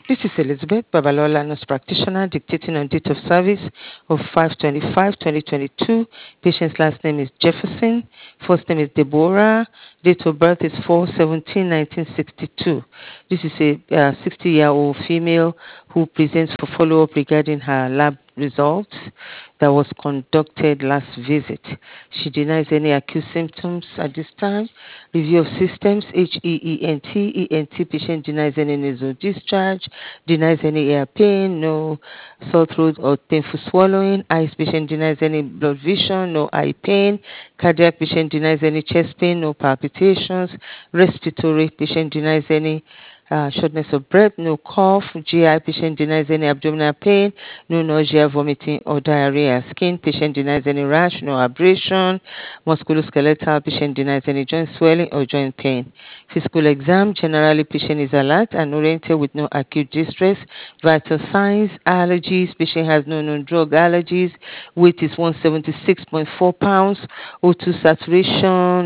This is Elizabeth Babalola, nurse practitioner, dictating on date of service of 5/25/2022. Patient's last name is Jefferson. First name is Deborah. Date of birth is 4/17/1962. This is a 60-year-old female who presents for follow-up regarding her lab results that was conducted last visit. She denies any acute symptoms at this time. Review of systems, HEENT patient denies any nasal discharge, denies any ear pain, no sore throat or painful swallowing. Eyes patient denies any blood vision, no eye pain. Cardiac patient denies any chest pain, no palpitations. Respiratory patient denies any shortness of breath, no cough. GI patient denies any abdominal pain, no nausea, vomiting, or diarrhea. Skin patient denies any rash, no abrasion. Musculoskeletal patient denies any joint swelling or joint pain. Physical exam, generally patient is alert and oriented with no acute distress. Vital signs, allergies, patient has no known drug allergies. Weight is 176.4 pounds. O2 saturation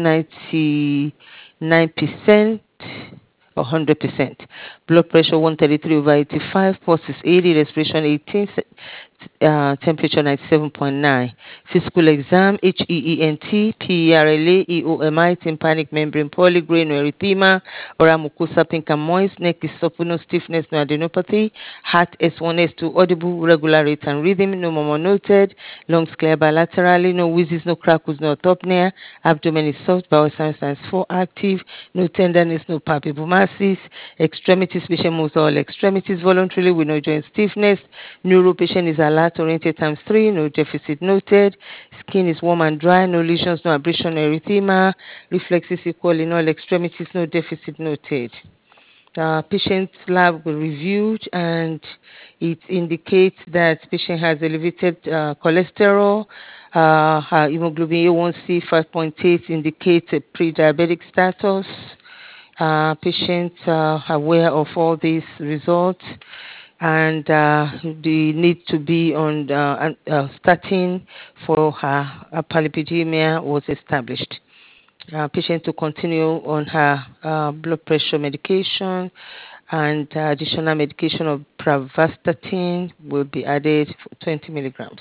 99%. 100%. Blood pressure 133/85, pulse is 80, respiration 18, temperature 97.9. Physical exam, HEENT, PERLA, EOMI, tympanic membrane polygrain, no erythema, oral mucosa pink and moist, neck is supple, no stiffness, no adenopathy, heart S1, S2, audible, regular rate and rhythm, no murmur noted, lungs clear bilaterally, no wheezes, no crackles, no autopnea, abdomen is soft, bowel signs 4 active, no tenderness, no palpable masses, extremities, patient moves all extremities voluntarily with no joint stiffness, neuro patient is alert, oriented times 3, no deficit noted, skin is warm and dry, no lesions, no abrasion, no erythema, reflexes equal in all extremities, no deficit noted. Patient's lab were reviewed and it indicates that patient has elevated cholesterol. Her hemoglobin A1C 5.8 indicates a pre-diabetic status. Patients are aware of all these results and the need to be on statin for her hyperlipidemia was established. Patient to continue on her blood pressure medication and additional medication of pravastatin will be added for 20 milligrams.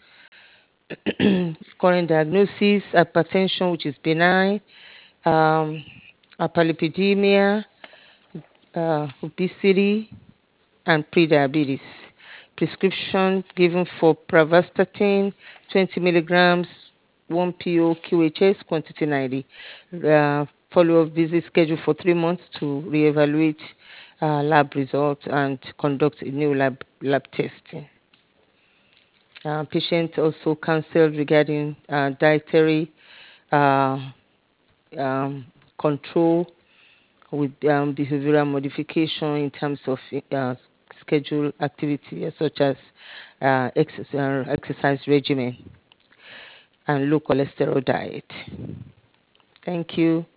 Current diagnosis, hypertension, which is benign, um, hyperlipidemia, obesity, and prediabetes. Prescription given for pravastatin, 20 milligrams, 1 PO QHS, quantity 90. Follow-up visit scheduled for 3 months to reevaluate lab results and conduct a new lab testing. Patient also counseled regarding dietary uh, control with behavioral modification in terms of schedule activity such as exercise regimen and low cholesterol diet. Thank you.